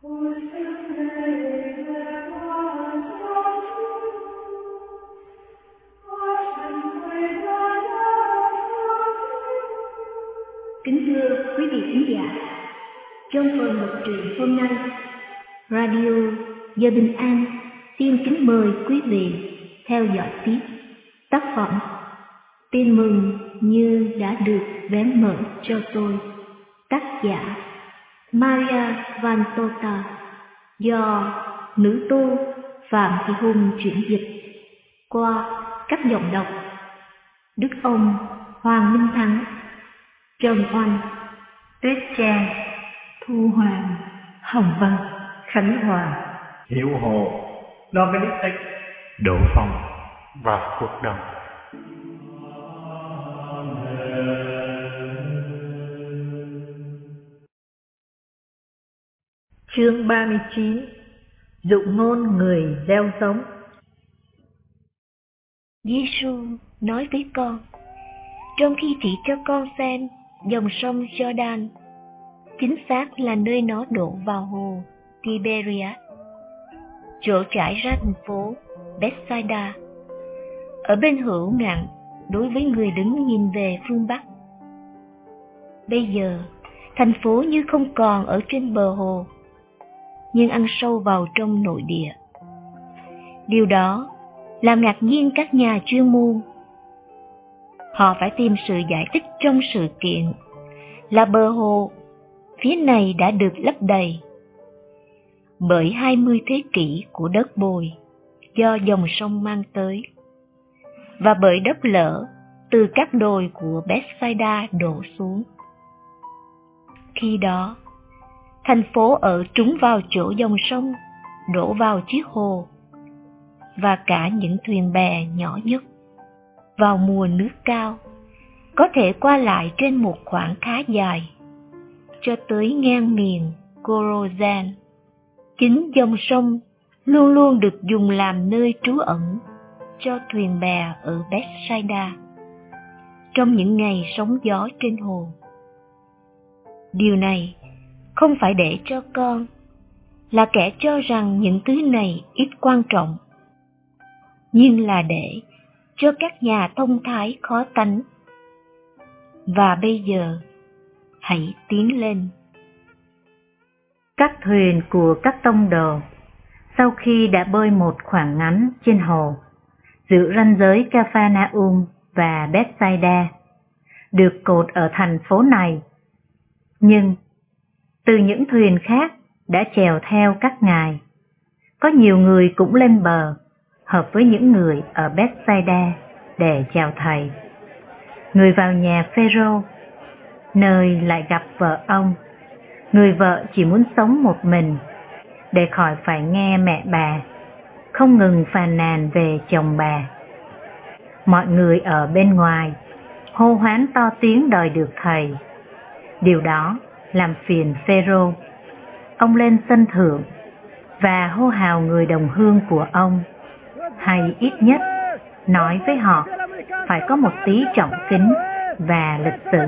Kính thưa quý vị khán giả, trong phần mật truyện hôm nay, Radio Giờ Bình An xin kính mời quý vị theo dõi tiếp tác phẩm Tin mừng như đã được vén mở cho tôi, tác giả Maria Vantota, do nữ tu Phạm Thị Hùng chuyển dịch qua các giọng đọc Đức Ông, Hoàng Minh Thắng, Trần Oanh, Tuyết Trang, Thu Hoàng, Hồng Vân, Khánh Hòa, Hiểu Hồ, Dominic, Đỗ Phong và Khuất Đông. Chương 39. Dụ ngôn người gieo giống. Giêsu nói với con, trong khi chỉ cho con xem dòng sông Jordan, chính xác là nơi nó đổ vào hồ Tiberias, chỗ trải ra thành phố Bethsaida, ở bên hữu ngạn đối với người đứng nhìn về phương Bắc. Bây giờ, thành phố như không còn ở trên bờ hồ, nhưng ăn sâu vào trong nội địa. Điều đó làm ngạc nhiên các nhà chuyên môn. Họ phải tìm sự giải thích trong sự kiện là bờ hồ phía này đã được lấp đầy bởi 20 thế kỷ của đất bồi do dòng sông mang tới, và bởi đất lở từ các đồi của Bethsaida đổ xuống. Khi đó, thành phố ở trúng vào chỗ dòng sông đổ vào chiếc hồ, và cả những thuyền bè nhỏ nhất vào mùa nước cao có thể qua lại trên một khoảng khá dài cho tới ngang miền Chorazin. Chính dòng sông luôn luôn được dùng làm nơi trú ẩn cho thuyền bè ở Bethsaida trong những ngày sóng gió trên hồ. Điều này không phải để cho con là kẻ cho rằng những thứ này ít quan trọng, nhưng là để cho các nhà thông thái khó tánh. Và bây giờ, hãy tiến lên. Các thuyền của các tông đồ, sau khi đã bơi một khoảng ngắn trên hồ, giữa ranh giới Capharnaum và Bethsaida, được cột ở thành phố này. Nhưng, từ những thuyền khác đã chèo theo các ngài, có nhiều người cũng lên bờ, hợp với những người ở Bethsaida để chào thầy. Người vào nhà Phêrô, nơi lại gặp vợ ông. Người vợ chỉ muốn sống một mình, để khỏi phải nghe mẹ bà không ngừng phàn nàn về chồng bà. Mọi người ở bên ngoài hô hoán to tiếng đòi được thầy. Điều đó làm phiền Phêrô. Ông lên sân thượng và hô hào người đồng hương của ông, hay ít nhất nói với họ phải có một tí trọng kính và lịch sự.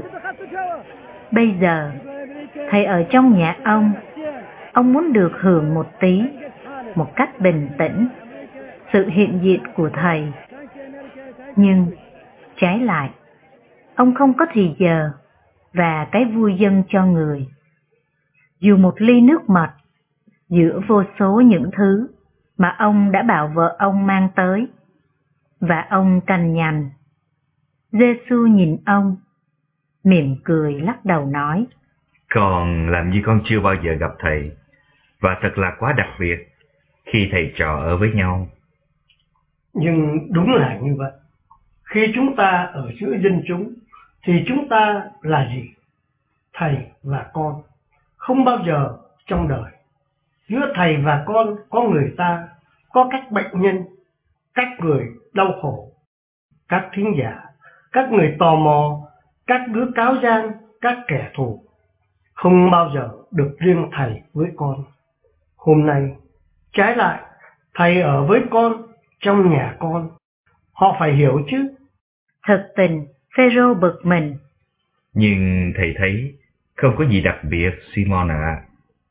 Bây giờ, thầy ở trong nhà ông muốn được hưởng một tí, một cách bình tĩnh, sự hiện diện của thầy. Nhưng, trái lại, ông không có thì giờ và cái vui dâng cho người. Dù một ly nước mật giữa vô số những thứ mà ông đã bảo vợ ông mang tới, và ông cằn nhằn. Giê-xu nhìn ông, mỉm cười lắc đầu nói: Còn làm như con chưa bao giờ gặp thầy, và thật là quá đặc biệt khi thầy trò ở với nhau. Nhưng đúng là như vậy. Khi chúng ta ở giữa dân chúng, thì chúng ta là gì? Thầy và con. Không bao giờ trong đời, giữa thầy và con có người ta, có các bệnh nhân, các người đau khổ, các thính giả, các người tò mò, các đứa cáo gian, các kẻ thù. Không bao giờ được riêng thầy với con. Hôm nay, trái lại, thầy ở với con, trong nhà con. Họ phải hiểu chứ. Thật tình, Phêrô bực mình. Nhưng thầy thấy không có gì đặc biệt, Simon ạ.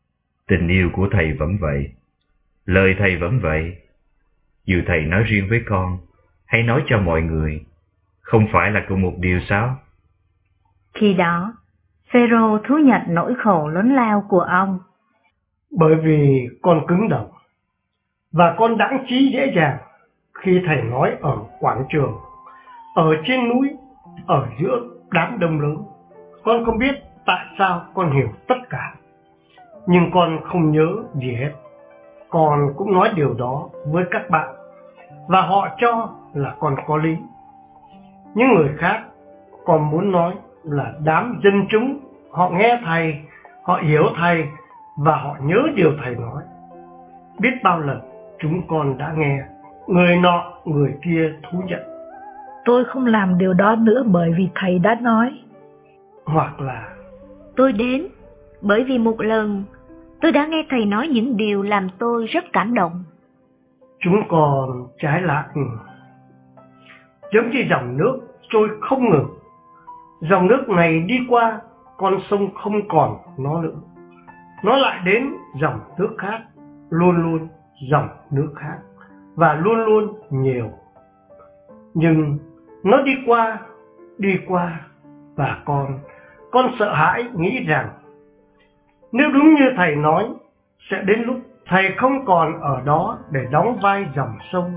Tình yêu của thầy vẫn vậy, lời thầy vẫn vậy. Dù thầy nói riêng với con, hay nói cho mọi người, không phải là cùng một điều sao? Khi đó, Phêrô thú nhận nỗi khổ lớn lao của ông. Bởi vì con cứng đầu, và con đãng trí dễ dàng khi thầy nói ở quảng trường, ở trên núi, ở giữa đám đông lớn. Con không biết tại sao con hiểu tất cả, nhưng con không nhớ gì hết. Con cũng nói điều đó với các bạn, và họ cho là con có lý. Những người khác còn muốn nói là đám dân chúng, họ nghe thầy, họ hiểu thầy, và họ nhớ điều thầy nói. Biết bao lần chúng con đã nghe người nọ người kia thú nhận: tôi không làm điều đó nữa bởi vì thầy đã nói. Hoặc là tôi đến bởi vì một lần tôi đã nghe thầy nói những điều làm tôi rất cảm động. Chúng còn trái lại, giống như dòng nước trôi không ngừng. Dòng nước này đi qua, con sông không còn nó nữa, nó lại đến dòng nước khác, luôn luôn dòng nước khác, và luôn luôn nhiều. Nhưng nó đi qua, và con sợ hãi nghĩ rằng nếu đúng như thầy nói, sẽ đến lúc thầy không còn ở đó để đóng vai dòng sông,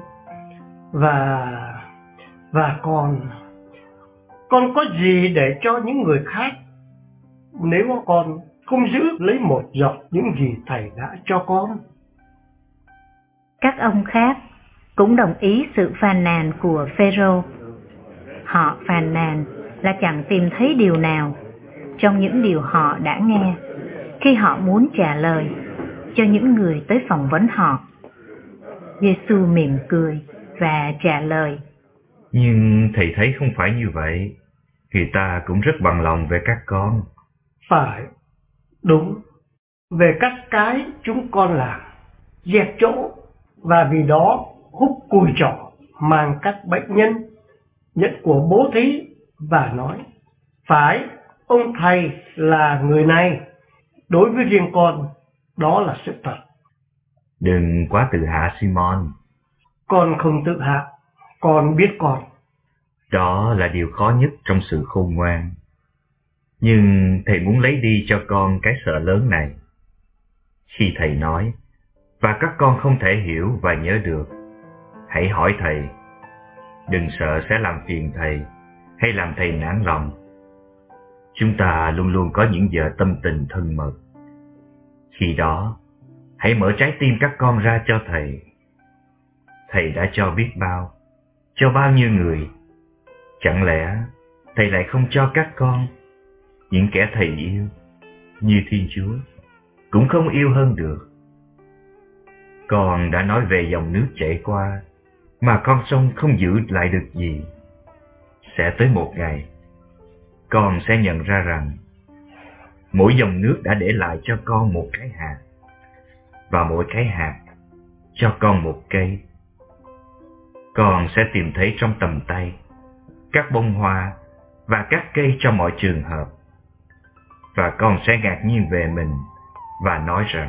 và con có gì để cho những người khác nếu con không giữ lấy một giọt những gì thầy đã cho con? Các ông khác cũng đồng ý sự phàn nàn của Phêrô. Họ phàn nàn là chẳng tìm thấy điều nào trong những điều họ đã nghe khi họ muốn trả lời cho những người tới phỏng vấn họ. Giê-xu mỉm cười và trả lời: Nhưng thầy thấy không phải như vậy. Người ta cũng rất bằng lòng về các con. Phải, đúng, về các cái chúng con làm, dẹp chỗ, và vì đó hút cùi trỏ, mang các bệnh nhân, nhận của bố thí, và nói: phải, ông thầy là người này. Đối với riêng con, đó là sự thật. Đừng quá tự hạ, Simon. Con không tự hạ, con biết con. Đó là điều khó nhất trong sự khôn ngoan. Nhưng thầy muốn lấy đi cho con cái sợ lớn này. Khi thầy nói, và các con không thể hiểu và nhớ được, hãy hỏi thầy. Đừng sợ sẽ làm phiền thầy hay làm thầy nản lòng. Chúng ta luôn luôn có những giờ tâm tình thân mật. Khi đó, hãy mở trái tim các con ra cho thầy. Thầy đã cho biết bao, cho bao nhiêu người. Chẳng lẽ thầy lại không cho các con, những kẻ thầy yêu như Thiên Chúa, cũng không yêu hơn được? Con đã nói về dòng nước chảy qua mà con sông không giữ lại được gì. Sẽ tới một ngày, con sẽ nhận ra rằng mỗi dòng nước đã để lại cho con một cái hạt, và mỗi cái hạt cho con một cây. Con sẽ tìm thấy trong tầm tay các bông hoa và các cây cho mọi trường hợp. Và con sẽ ngạc nhiên về mình và nói rằng: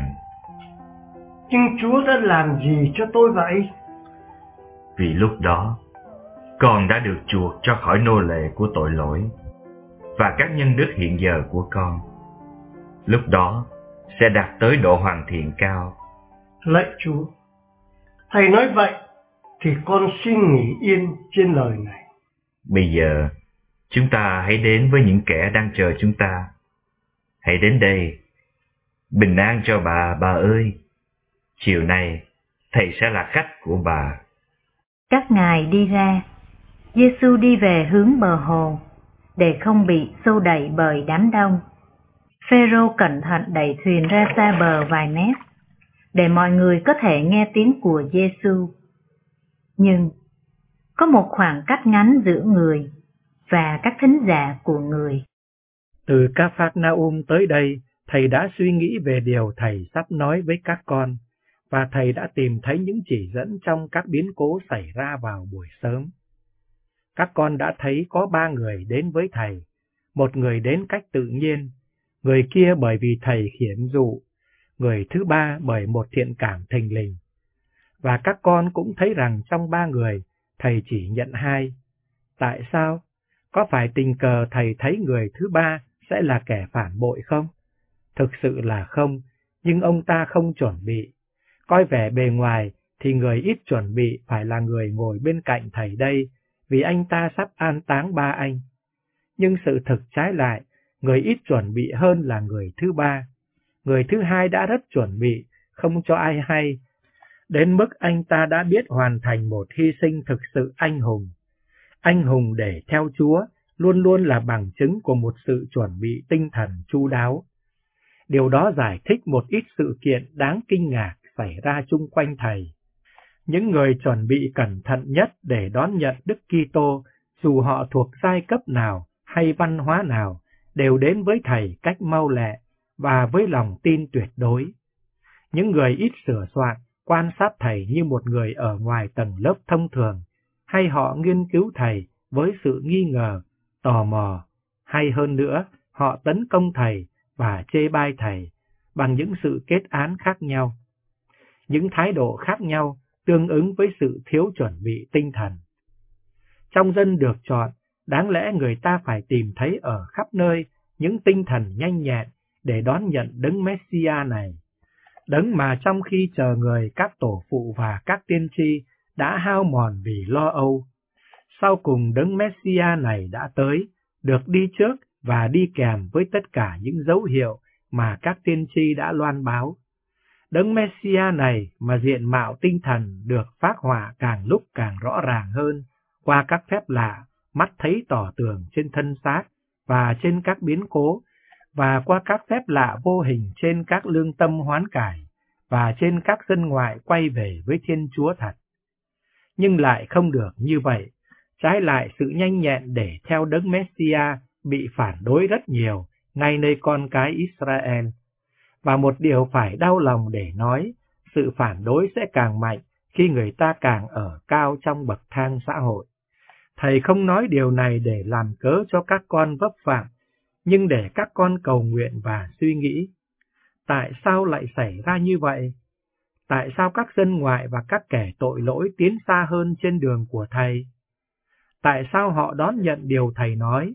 Nhưng Chúa đã làm gì cho tôi vậy? Vì lúc đó, con đã được chuộc cho khỏi nô lệ của tội lỗi và các nhân đức hiện giờ của con. Lúc đó sẽ đạt tới độ hoàn thiện cao. Lạy Chúa, thầy nói vậy thì con xin nghỉ yên trên lời này. Bây giờ, chúng ta hãy đến với những kẻ đang chờ chúng ta. Hãy đến đây. Bình an cho bà ơi. Chiều nay, thầy sẽ là khách của bà. Các ngài đi ra. Giê-xu đi về hướng bờ hồ để không bị xô đẩy bởi đám đông. Phêrô cẩn thận đẩy thuyền ra xa bờ vài mét để mọi người có thể nghe tiếng của Giê-xu. Nhưng có một khoảng cách ngắn giữa người và các thính giả của người. Từ Ca-phác-na-um tới đây, thầy đã suy nghĩ về điều thầy sắp nói với các con, và thầy đã tìm thấy những chỉ dẫn trong các biến cố xảy ra vào buổi sớm. Các con đã thấy có 3 người đến với thầy, một người đến cách tự nhiên, người kia bởi vì thầy khiển dụ, người thứ ba bởi một thiện cảm thình lình. Và các con cũng thấy rằng trong 3 người, thầy chỉ nhận 2. Tại sao? Có phải tình cờ thầy thấy người thứ ba sẽ là kẻ phản bội không? Thực sự là không, nhưng ông ta không chuẩn bị. Coi vẻ bề ngoài thì người ít chuẩn bị phải là người ngồi bên cạnh thầy đây, vì anh ta sắp an táng 3 anh. Nhưng sự thực trái lại, người ít chuẩn bị hơn là người thứ ba. Người thứ hai đã rất chuẩn bị, không cho ai hay, đến mức anh ta đã biết hoàn thành một hy sinh thực sự anh hùng. Anh hùng để theo Chúa luôn luôn là bằng chứng của một sự chuẩn bị tinh thần chu đáo. Điều đó giải thích một ít sự kiện đáng kinh ngạc xảy ra chung quanh thầy. Những người chuẩn bị cẩn thận nhất để đón nhận Đức Kitô, dù họ thuộc giai cấp nào hay văn hóa nào, đều đến với thầy cách mau lẹ và với lòng tin tuyệt đối. Những người ít sửa soạn, quan sát thầy như một người ở ngoài tầng lớp thông thường, hay họ nghiên cứu thầy với sự nghi ngờ, tò mò, hay hơn nữa, họ tấn công thầy và chê bai thầy bằng những sự kết án khác nhau. Những thái độ khác nhau tương ứng với sự thiếu chuẩn bị tinh thần. Trong dân được chọn, đáng lẽ người ta phải tìm thấy ở khắp nơi những tinh thần nhanh nhẹn để đón nhận đấng Messia này. Đấng mà trong khi chờ người các tổ phụ và các tiên tri đã hao mòn vì lo âu. Sau cùng đấng Messia này đã tới, được đi trước và đi kèm với tất cả những dấu hiệu mà các tiên tri đã loan báo. Đấng Messia này mà diện mạo tinh thần được phác họa càng lúc càng rõ ràng hơn qua các phép lạ, mắt thấy tỏ tường trên thân xác và trên các biến cố, và qua các phép lạ vô hình trên các lương tâm hoán cải và trên các dân ngoại quay về với Thiên Chúa thật. Nhưng lại không được như vậy, trái lại sự nhanh nhẹn để theo đấng Messia bị phản đối rất nhiều ngay nơi con cái Israel. Và một điều phải đau lòng để nói, sự phản đối sẽ càng mạnh khi người ta càng ở cao trong bậc thang xã hội. Thầy không nói điều này để làm cớ cho các con vấp phạm, nhưng để các con cầu nguyện và suy nghĩ. Tại sao lại xảy ra như vậy? Tại sao các dân ngoại và các kẻ tội lỗi tiến xa hơn trên đường của thầy? Tại sao họ đón nhận điều thầy nói,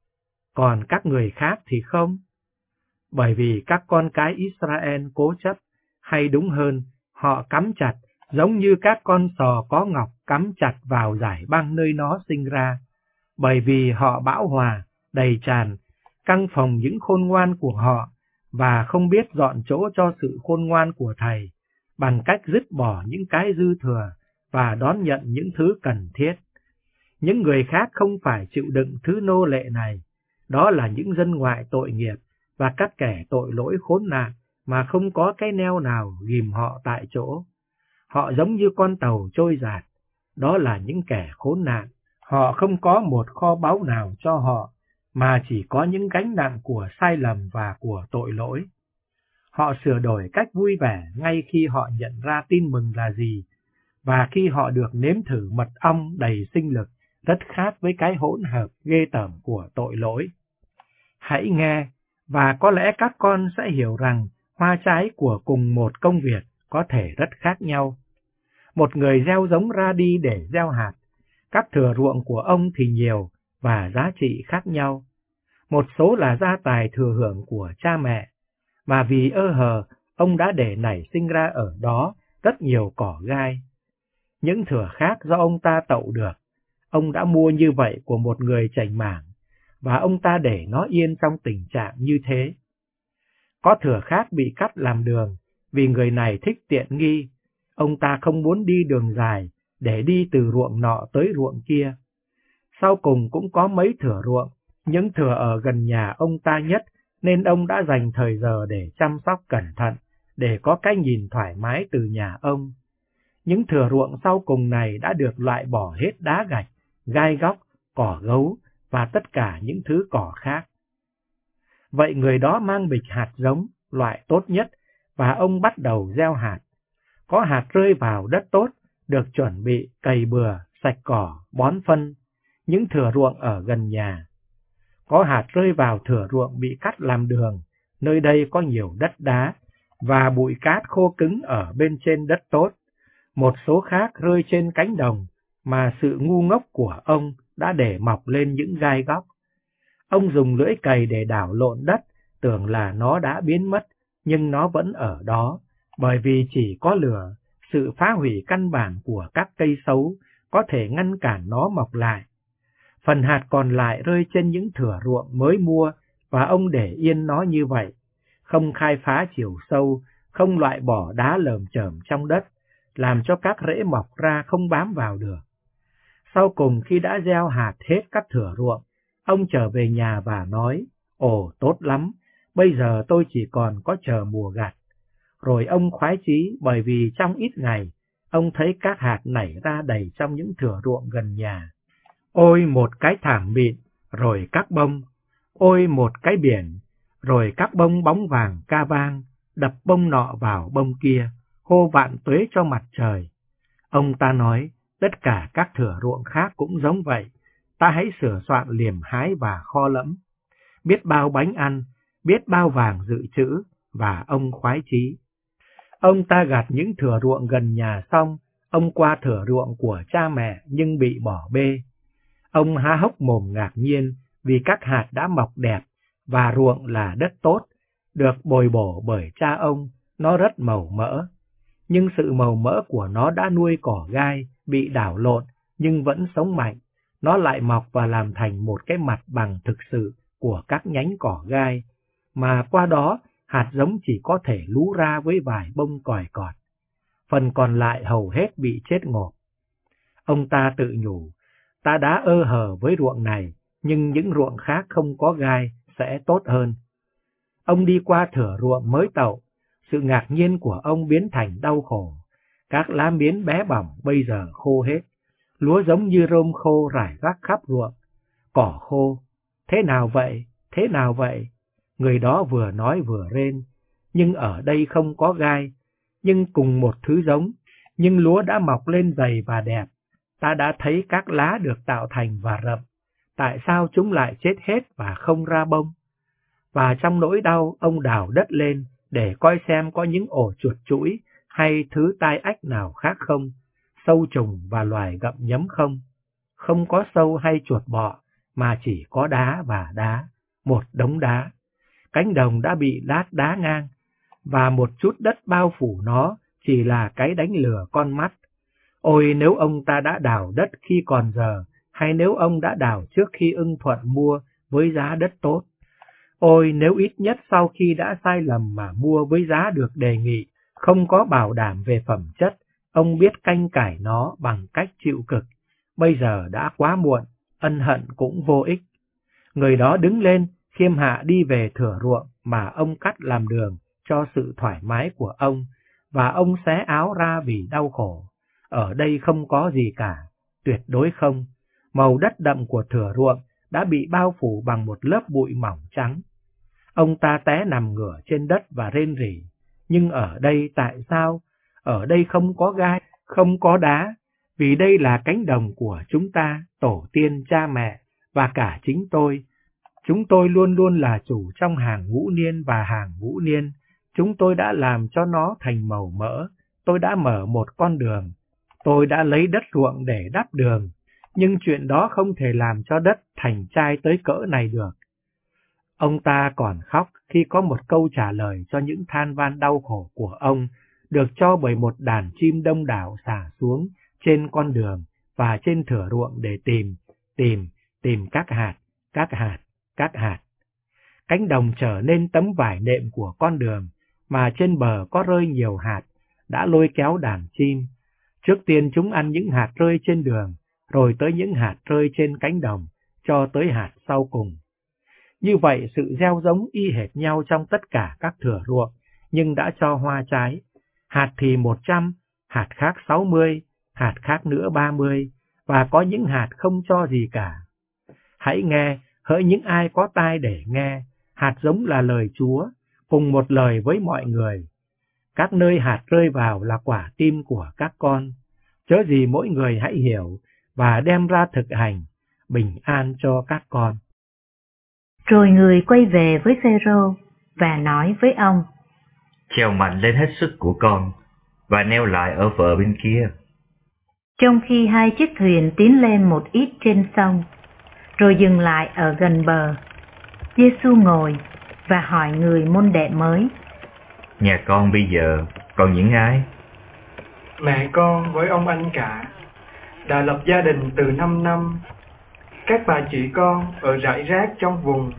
còn các người khác thì không? Bởi vì các con cái Israel cố chấp, hay đúng hơn, họ cắm chặt, giống như các con sò có ngọc cắm chặt vào dải băng nơi nó sinh ra. Bởi vì họ bão hòa, đầy tràn, căng phòng những khôn ngoan của họ, và không biết dọn chỗ cho sự khôn ngoan của thầy, bằng cách dứt bỏ những cái dư thừa và đón nhận những thứ cần thiết. Những người khác không phải chịu đựng thứ nô lệ này, đó là những dân ngoại tội nghiệp và các kẻ tội lỗi khốn nạn mà không có cái neo nào ghìm họ tại chỗ. Họ giống như con tàu trôi dạt, đó là những kẻ khốn nạn. Họ không có một kho báu nào cho họ, mà chỉ có những gánh nặng của sai lầm và của tội lỗi. Họ sửa đổi cách vui vẻ ngay khi họ nhận ra tin mừng là gì, và khi họ được nếm thử mật ong đầy sinh lực, rất khác với cái hỗn hợp ghê tởm của tội lỗi. Hãy nghe, và có lẽ các con sẽ hiểu rằng hoa trái của cùng một công việc có thể rất khác nhau. Một người gieo giống ra đi để gieo hạt, các thửa ruộng của ông thì nhiều và giá trị khác nhau. Một số là gia tài thừa hưởng của cha mẹ, mà vì ơ hờ, ông đã để nảy sinh ra ở đó rất nhiều cỏ gai. Những thửa khác do ông ta tậu được, ông đã mua như vậy của một người chảnh mảng, và ông ta để nó yên trong tình trạng như thế. Có thửa khác bị cắt làm đường, vì người này thích tiện nghi, ông ta không muốn đi đường dài để đi từ ruộng nọ tới ruộng kia. Sau cùng cũng có mấy thửa ruộng, những thửa ở gần nhà ông ta nhất, nên ông đã dành thời giờ để chăm sóc cẩn thận, để có cái nhìn thoải mái từ nhà ông. Những thửa ruộng sau cùng này đã được loại bỏ hết đá gạch, gai góc, cỏ gấu và tất cả những thứ cỏ khác. Vậy người đó mang bịch hạt giống, loại tốt nhất, và ông bắt đầu gieo hạt. Có hạt rơi vào đất tốt, được chuẩn bị cày bừa, sạch cỏ, bón phân, những thửa ruộng ở gần nhà. Có hạt rơi vào thửa ruộng bị cắt làm đường, nơi đây có nhiều đất đá, và bụi cát khô cứng ở bên trên đất tốt. Một số khác rơi trên cánh đồng mà sự ngu ngốc của ông đã để mọc lên những gai góc. Ông dùng lưỡi cày để đảo lộn đất, tưởng là nó đã biến mất, nhưng nó vẫn ở đó, bởi vì chỉ có lửa, sự phá hủy căn bản của các cây xấu, có thể ngăn cản nó mọc lại. Phần hạt còn lại rơi trên những thửa ruộng mới mua, và ông để yên nó như vậy, không khai phá chiều sâu, không loại bỏ đá lởm chởm trong đất, làm cho các rễ mọc ra không bám vào được. Sau cùng khi đã gieo hạt hết các thửa ruộng, ông trở về nhà và nói, ồ tốt lắm, bây giờ tôi chỉ còn có chờ mùa gặt. Rồi ông khoái chí bởi vì trong ít ngày, ông thấy các hạt nảy ra đầy trong những thửa ruộng gần nhà. Ôi một cái thảm mịn, rồi các bông, ôi một cái biển, rồi các bông bóng vàng ca vang, đập bông nọ vào bông kia, hô vạn tuế cho mặt trời. Ông ta nói, tất cả các thửa ruộng khác cũng giống vậy, ta hãy sửa soạn liềm hái và kho lẫm. Biết bao bánh ăn, biết bao vàng dự trữ, và ông khoái chí. Ông ta gặt những thửa ruộng gần nhà xong, ông qua thửa ruộng của cha mẹ nhưng bị bỏ bê. Ông há hốc mồm ngạc nhiên vì các hạt đã mọc đẹp, và ruộng là đất tốt, được bồi bổ bởi cha ông, nó rất màu mỡ. Nhưng sự màu mỡ của nó đã nuôi cỏ gai, bị đảo lộn, nhưng vẫn sống mạnh. Nó lại mọc và làm thành một cái mặt bằng thực sự của các nhánh cỏ gai, mà qua đó hạt giống chỉ có thể lú ra với vài bông còi cọt. Phần còn lại hầu hết bị chết ngộp. Ông ta tự nhủ, ta đã ơ hờ với ruộng này, nhưng những ruộng khác không có gai sẽ tốt hơn. Ông đi qua thửa ruộng mới tậu, sự ngạc nhiên của ông biến thành đau khổ. Các lá miến bé bỏng bây giờ khô hết, lúa giống như rơm khô rải rác khắp ruộng. Cỏ khô, thế nào vậy, thế nào vậy? Người đó vừa nói vừa rên, nhưng ở đây không có gai, nhưng cùng một thứ giống, nhưng lúa đã mọc lên dày và đẹp. Ta đã thấy các lá được tạo thành và rậm, tại sao chúng lại chết hết và không ra bông? Và trong nỗi đau, ông đào đất lên để coi xem có những ổ chuột chũi hay thứ tai ách nào khác không, sâu trùng và loài gặm nhấm không. Không có sâu hay chuột bọ, mà chỉ có đá và đá, một đống đá. Cánh đồng đã bị lát đá ngang, và một chút đất bao phủ nó chỉ là cái đánh lừa con mắt. Ôi nếu ông ta đã đào đất khi còn giờ, hay nếu ông đã đào trước khi ưng thuận mua với giá đất tốt. Ôi nếu ít nhất sau khi đã sai lầm mà mua với giá được đề nghị, không có bảo đảm về phẩm chất, ông biết canh cải nó bằng cách chịu cực. Bây giờ đã quá muộn, ân hận cũng vô ích. Người đó đứng lên, khiêm hạ đi về thửa ruộng mà ông cắt làm đường cho sự thoải mái của ông, và ông xé áo ra vì đau khổ. Ở đây không có gì cả, tuyệt đối không. Màu đất đậm của thửa ruộng đã bị bao phủ bằng một lớp bụi mỏng trắng. Ông ta té nằm ngửa trên đất và rên rỉ. Nhưng ở đây tại sao? Ở đây không có gai, không có đá, vì đây là cánh đồng của chúng ta, tổ tiên, cha mẹ, và cả chính tôi. Chúng tôi luôn luôn là chủ trong hàng ngũ niên và hàng ngũ niên. Chúng tôi đã làm cho nó thành màu mỡ. Tôi đã mở một con đường. Tôi đã lấy đất ruộng để đắp đường. Nhưng chuyện đó không thể làm cho đất thành trai tới cỡ này được. Ông ta còn khóc khi có một câu trả lời cho những than van đau khổ của ông, được cho bởi một đàn chim đông đảo xả xuống trên con đường và trên thửa ruộng để tìm các hạt. Cánh đồng trở nên tấm vải nệm của con đường, mà trên bờ có rơi nhiều hạt, đã lôi kéo đàn chim. Trước tiên chúng ăn những hạt rơi trên đường, rồi tới những hạt rơi trên cánh đồng, cho tới hạt sau cùng. Như vậy sự gieo giống y hệt nhau trong tất cả các thửa ruộng, nhưng đã cho hoa trái. Hạt thì 100, hạt khác 60, hạt khác nữa 30, và có những hạt không cho gì cả. Hãy nghe, hỡi những ai có tai để nghe, hạt giống là lời Chúa, cùng một lời với mọi người. Các nơi hạt rơi vào là quả tim của các con. Chớ gì mỗi người hãy hiểu và đem ra thực hành, bình an cho các con. Rồi người quay về với Phêrô và nói với ông: Chèo mạnh lên hết sức của con và neo lại ở bờ bên kia. Trong khi hai chiếc thuyền tiến lên một ít trên sông, rồi dừng lại ở gần bờ, Giê-xu ngồi và hỏi người môn đệ mới: Nhà con bây giờ còn những ai? Mẹ con với ông anh cả đã lập gia đình từ 5 năm. Các bà chị con ở rải rác trong vùng.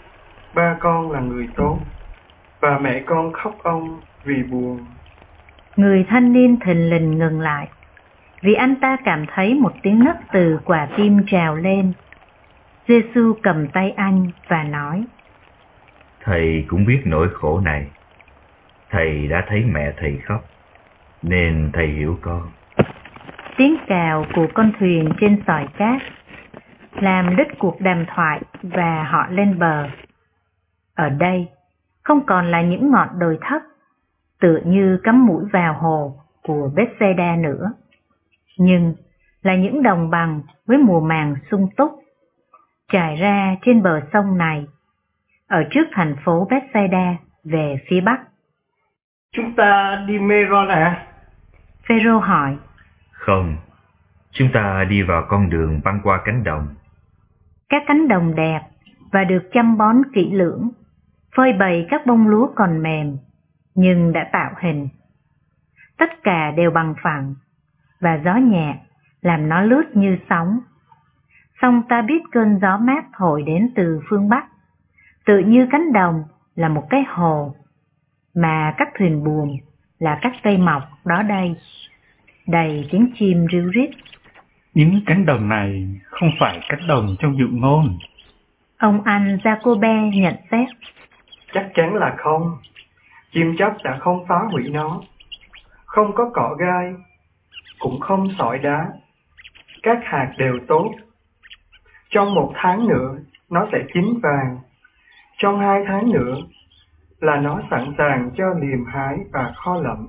Ba con là người tốt, và mẹ con khóc ông vì buồn. Người thanh niên thình lình ngừng lại, vì anh ta cảm thấy một tiếng nấc từ quả tim trào lên. Giê-xu cầm tay anh và nói: Thầy cũng biết nỗi khổ này. Thầy đã thấy mẹ thầy khóc, nên thầy hiểu con. Tiếng cào của con thuyền trên sỏi cát làm đứt cuộc đàm thoại và họ lên bờ. Ở đây không còn là những ngọn đồi thấp tựa như cắm mũi vào hồ của Bethsaida nữa, nhưng là những đồng bằng với mùa màng sung túc trải ra trên bờ sông này, ở trước thành phố Bethsaida về phía bắc. Chúng ta đi Mê-ron à? Phêrô hỏi. Không, chúng ta đi vào con đường băng qua cánh đồng. Các cánh đồng đẹp và được chăm bón kỹ lưỡng, phơi bày các bông lúa còn mềm nhưng đã tạo hình. Tất cả đều bằng phẳng và gió nhẹ làm nó lướt như sóng. Song ta biết cơn gió mát thổi đến từ phương Bắc, tự như cánh đồng là một cái hồ, mà các thuyền buồm là các cây mọc đó đây, đầy tiếng chim ríu rít. Những cánh đồng này không phải cánh đồng trong dụ ngôn. Ông anh Jacobe nhận xét. Chắc chắn là không. Chim chóc đã không phá hủy nó. Không có cỏ gai, cũng không sỏi đá. Các hạt đều tốt. Trong 1 tháng nữa, nó sẽ chín vàng. Trong 2 tháng nữa là nó sẵn sàng cho liềm hái và kho lẫm.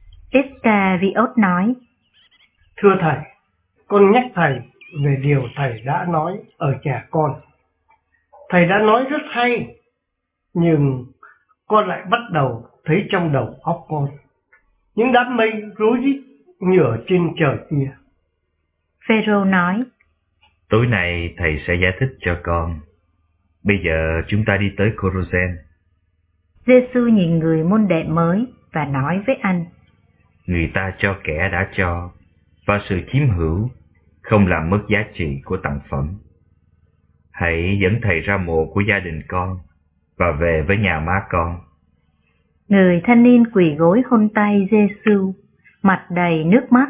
Iscariot nói. Thưa thầy, con nhắc thầy về điều thầy đã nói ở nhà con. Thầy đã nói rất hay, nhưng con lại bắt đầu thấy trong đầu óc con những đám mây rối rít như ở trên trời kia. Phêrô nói. Tối nay thầy sẽ giải thích cho con. Bây giờ chúng ta đi tới Corozen. Giê-xu nhìn người môn đệ mới và nói với anh. Người ta cho kẻ đã cho, và sự chiếm hữu không làm mất giá trị của tặng phẩm. Hãy dẫn thầy ra mộ của gia đình con và về với nhà má con. Người thanh niên quỳ gối hôn tay Giê-xu, mặt đầy nước mắt.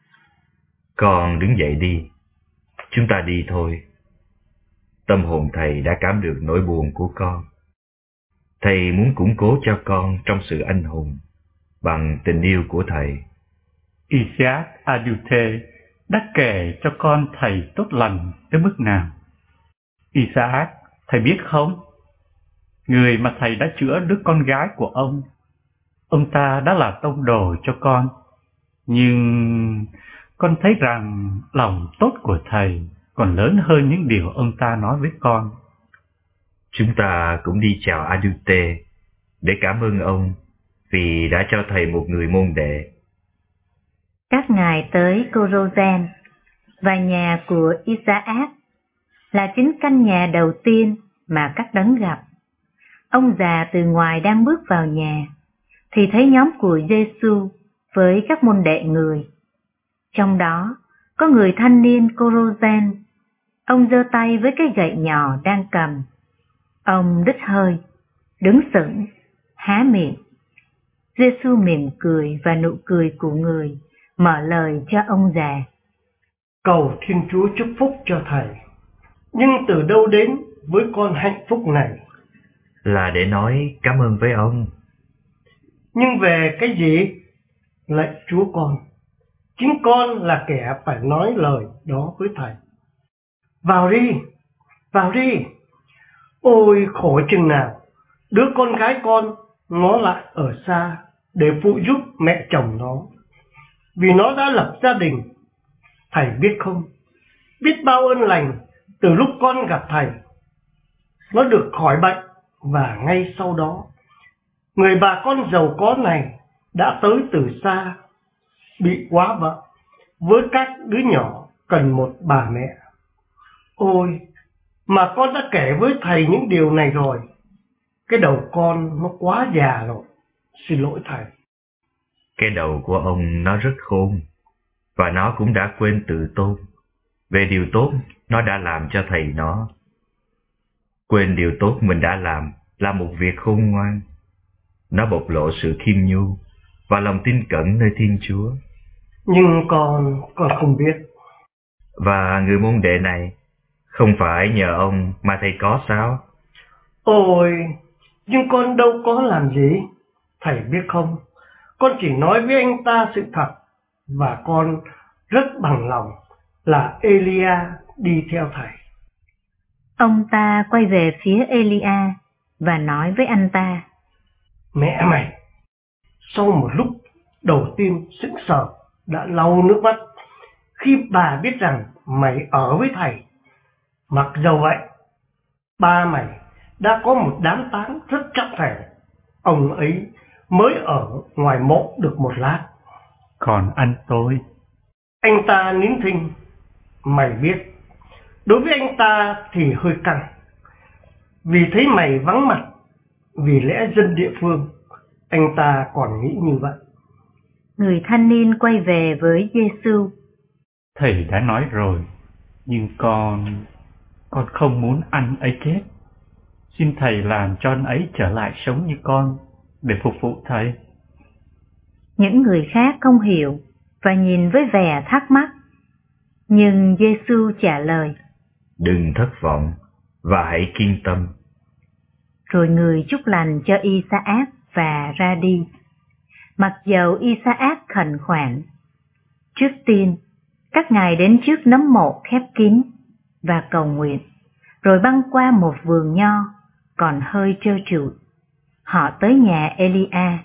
Con đứng dậy đi, chúng ta đi thôi. Tâm hồn thầy đã cảm được nỗi buồn của con. Thầy muốn củng cố cho con trong sự anh hùng bằng tình yêu của thầy. Isaac Adute đã kể cho con thầy tốt lành tới mức nào. Isaac, thầy biết không? Người mà thầy đã chữa đứa con gái của ông ta đã là tông đồ cho con. Nhưng con thấy rằng lòng tốt của thầy còn lớn hơn những điều ông ta nói với con. Chúng ta cũng đi chào Adute để cảm ơn ông vì đã cho thầy một người môn đệ. Các ngài tới Corozen và nhà của Isaac là chính căn nhà đầu tiên mà các đấng gặp. Ông già từ ngoài đang bước vào nhà thì thấy nhóm của Giê-xu với các môn đệ người. Trong đó có người thanh niên Corozen. Ông giơ tay với cái gậy nhỏ đang cầm. Ông đứt hơi, đứng sững, há miệng. Giê-xu mỉm cười và nụ cười của người mở lời cho ông già. Cầu Thiên Chúa chúc phúc cho thầy. Nhưng từ đâu đến với con hạnh phúc này? Là để nói cảm ơn với ông. Nhưng về cái gì? Lạy Chúa con, chính con là kẻ phải nói lời đó với thầy. Vào đi, vào đi. Ôi khổ chừng nào, đứa con gái con nó lại ở xa để phụ giúp mẹ chồng nó, vì nó đã lập gia đình. Thầy biết không, biết bao ơn lành từ lúc con gặp thầy. Nó được khỏi bệnh và ngay sau đó Người bà con giàu có này đã tới từ xa, bị quá vợ, với các đứa nhỏ cần một bà mẹ. Ôi, mà con đã kể với thầy những điều này rồi. Cái đầu con nó quá già rồi. Xin lỗi thầy. Cái đầu của ông nó rất khôn, và nó cũng đã quên tự tôn về điều tốt nó đã làm cho thầy nó. Quên điều tốt mình đã làm là một việc khôn ngoan. Nó bộc lộ sự khiêm nhu và lòng tin cẩn nơi Thiên Chúa. Nhưng con không biết. Và người môn đệ này không phải nhờ ông mà thầy có sao? Ôi, nhưng con đâu có làm gì. Thầy biết không, con chỉ nói với anh ta sự thật, và con rất bằng lòng là Elia đi theo thầy. Ông ta quay về phía Elia và nói với anh ta: Mẹ mày! Sau một lúc đầu tiên sững sờ đã lau nước mắt khi bà biết rằng mày ở với thầy. Mặc dầu vậy, ba mày đã có một đám tang rất trọng thể. Ông ấy mới ở ngoài mộ được một lát. Còn anh tôi? Anh ta nín thinh. Mày biết, đối với anh ta thì hơi căng, vì thấy mày vắng mặt, vì lẽ dân địa phương. Anh ta còn nghĩ như vậy. Người thanh niên quay về với Giê-xu. Thầy đã nói rồi, nhưng con không muốn anh ấy chết. Xin thầy làm cho anh ấy trở lại sống như con để phục vụ thầy. Những người khác không hiểu và nhìn với vẻ thắc mắc. Nhưng Giê-xu trả lời: Đừng thất vọng và hãy kiên tâm. Rồi người chúc lành cho Isaac và ra đi. Mặc dầu Isaac khẩn khoản. Trước tiên, các ngài đến trước nấm mộ khép kín và cầu nguyện, rồi băng qua một vườn nho còn hơi trơ trụi. Họ tới nhà Elia.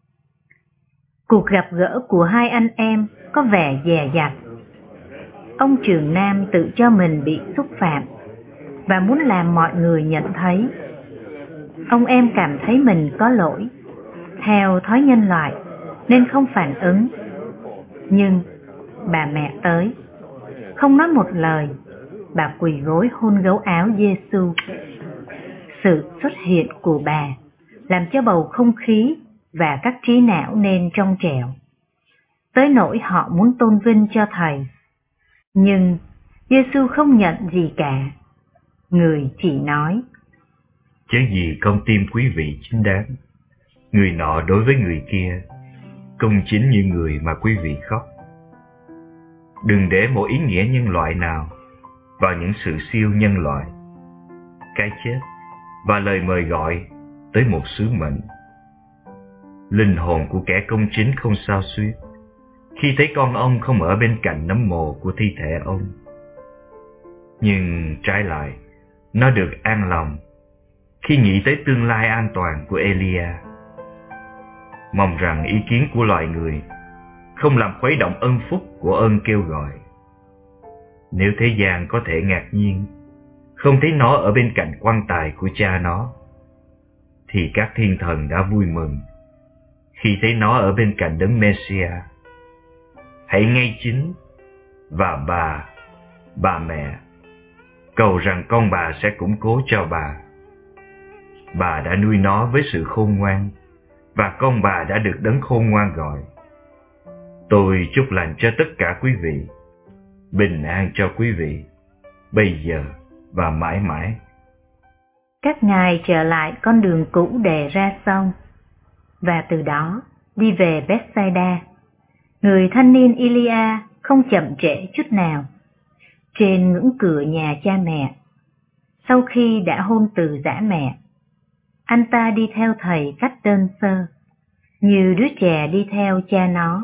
Cuộc gặp gỡ của hai anh em có vẻ dè dặt. Ông trưởng nam tự cho mình bị xúc phạm và muốn làm mọi người nhận thấy. Ông em cảm thấy mình có lỗi, theo thói nhân loại, nên không phản ứng. Nhưng bà mẹ tới, không nói một lời, bà quỳ gối hôn gấu áo Giê-xu. Sự xuất hiện của bà làm cho bầu không khí và các trí não nên trong trẻo, tới nỗi họ muốn tôn vinh cho thầy. Nhưng Giê-xu không nhận gì cả. Người chỉ nói: Chớ gì con tim quý vị chính đáng. Người nọ đối với người kia công chính như người mà quý vị khóc. Đừng để một ý nghĩa nhân loại nào vào những sự siêu nhân loại, cái chết và lời mời gọi tới một sứ mệnh. Linh hồn của kẻ công chính không sao xuyết khi thấy con ông không ở bên cạnh nấm mồ của thi thể ông. Nhưng trái lại, nó được an lòng khi nghĩ tới tương lai an toàn của Elia. Mong rằng ý kiến của loài người không làm khuấy động ân phúc của ơn kêu gọi. Nếu thế gian có thể ngạc nhiên không thấy nó ở bên cạnh quan tài của cha nó, thì các thiên thần đã vui mừng khi thấy nó ở bên cạnh đấng Messia. Hãy ngay chính và bà mẹ cầu rằng con bà sẽ củng cố cho bà. Bà đã nuôi nó với sự khôn ngoan, và con bà đã được đấng khôn ngoan gọi. Tôi chúc lành cho tất cả quý vị, bình an cho quý vị, bây giờ và mãi mãi. Các ngài trở lại con đường cũ để ra sông, và từ đó đi về Bethsaida. Người thanh niên Elia không chậm trễ chút nào. Trên ngưỡng cửa nhà cha mẹ, sau khi đã hôn từ giã mẹ, anh ta đi theo thầy cách đơn sơ, như đứa trẻ đi theo cha nó.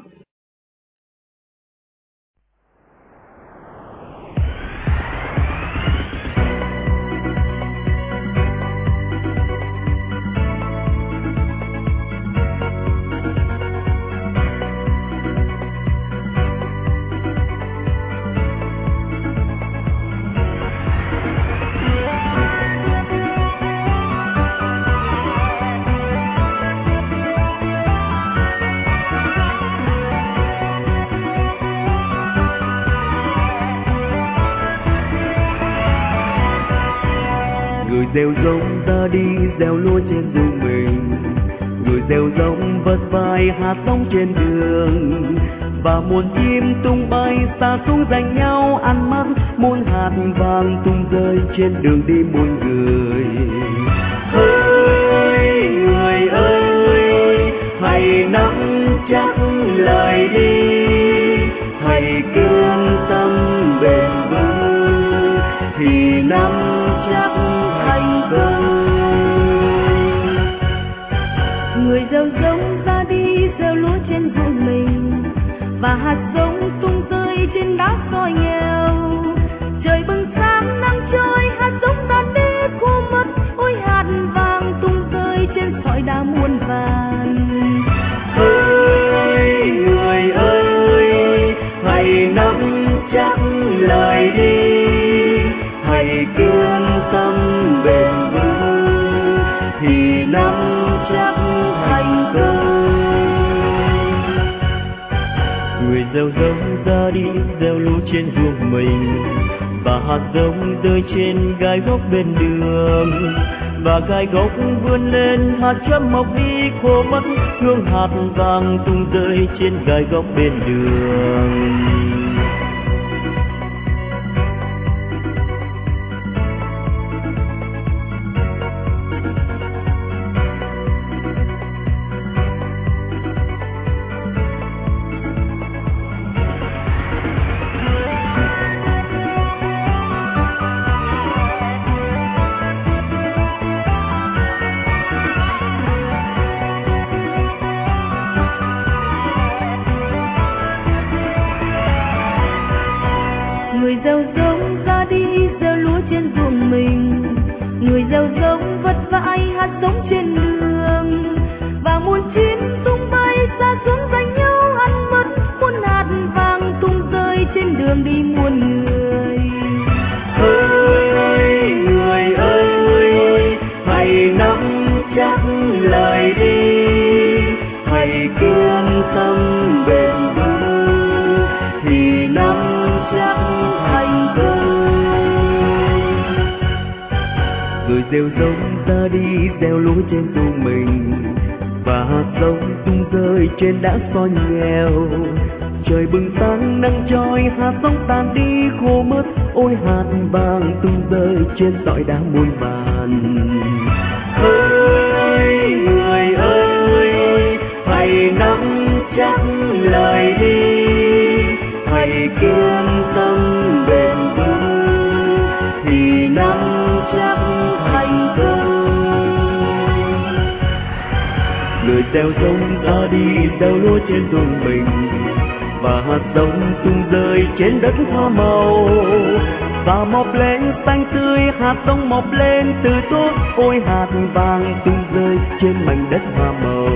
gieo giống ra đi gieo lúa trên ruộng mình, người gieo giống vất vai hạt giống trên đường, và muôn chim tung bay xa xuống giành nhau ăn mất, muôn hạt vàng tung rơi trên đường đi muôn người. Hỡi người ơi, hãy nắm chắc lời đi, hãy kiên tâm bền vững thì nắm chắc thành công. Người gieo giống ra đi gieo lúa trên ruộng mình, và hạt giống tung rơi trên đá sỏi nghèo. Trời bừng sáng nắng trôi, hạt giống tan đi khô mất, ôi hạt vàng tung rơi trên sỏi đá muôn vàn. Hỡi người ơi, hãy nắm chắc lời đi, hãy kiên tâm bền vững thì nắm chắc thành công. Người gieo giống ra đi gieo lúa trên ruộng mình, và hạt giống rơi trên gai gốc bên đường, và gai gốc vươn lên hạt chớm mọc đi khô mất, hương hạt vàng tung rơi trên gai gốc bên đường. Người gieo giống ra đi gieo lúa trên ruộng mình, người gieo giống vất vả hạt giống trên đường, và muôn chim tung bay xa xuống giành nhau ăn mất, muôn hạt vàng tung rơi trên đường đi muôn người. Hỡi người ơi, hãy nắm chắc lời đi, hãy kiên tâm bền vững thì nắm chắc thành công. Người gieo giống ra đi gieo lúa trên ruộng mình, và hạt giống tung rơi trên đá sỏi nghèo. Trời bừng sáng nắng trôi hạt giống tan đi khô mất, ôi hạt vàng tung rơi trên sỏi đá muôn vàn. Hỡi người ơi, hãy nắm chắc lời đi, hãy kiên tâm bền vững thì nắm chắc thành công. Người gieo giống ra đi gieo lúa trên ruộng mình, và hạt giống tung rơi trên đất hoa màu, và mọc lên xanh tươi hạt giống mọc lên từ tốt, ôi hạt vàng tung rơi trên mảnh đất hoa màu.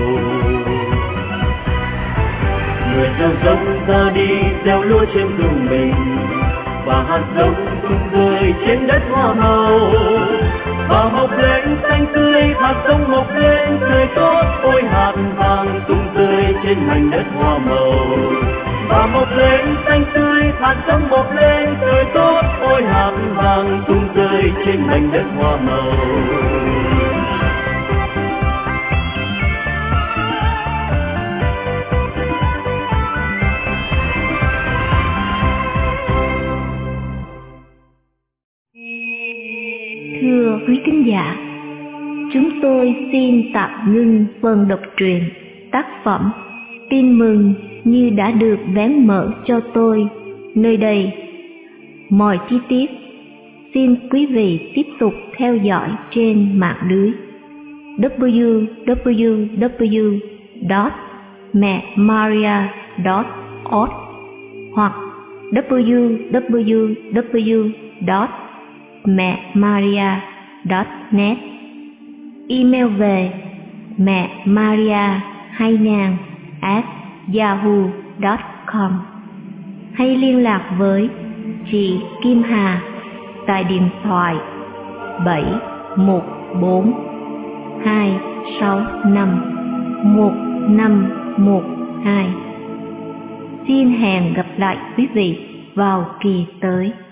Người gieo giống ra đi gieo lúa trên ruộng mình, và hạt giống tung rơi trên đất hoa màu, và mọc lên xanh tươi hạt giống mọc lên tươi tốt, ôi hạt vàng tung rơi trên mảnh đất hoa màu. Và mọc lên xanh tươi hạt giống mọc lên tươi tốt, ôi hạt vàng tung rơi trên mảnh đất hoa màu. Thưa quý thính giả, chúng tôi xin tạm ngưng phần đọc truyện tác phẩm Tin mừng như đã được vén mở cho tôi nơi đây. Mọi chi tiết xin quý vị tiếp tục theo dõi trên mạng lưới www.memaria.org hoặc www.memaria.net. Email về memaria2000@yahoo.com hay liên lạc với chị Kim Hà tại điện thoại 714-265-1512. Xin hẹn gặp lại quý vị vào kỳ tới.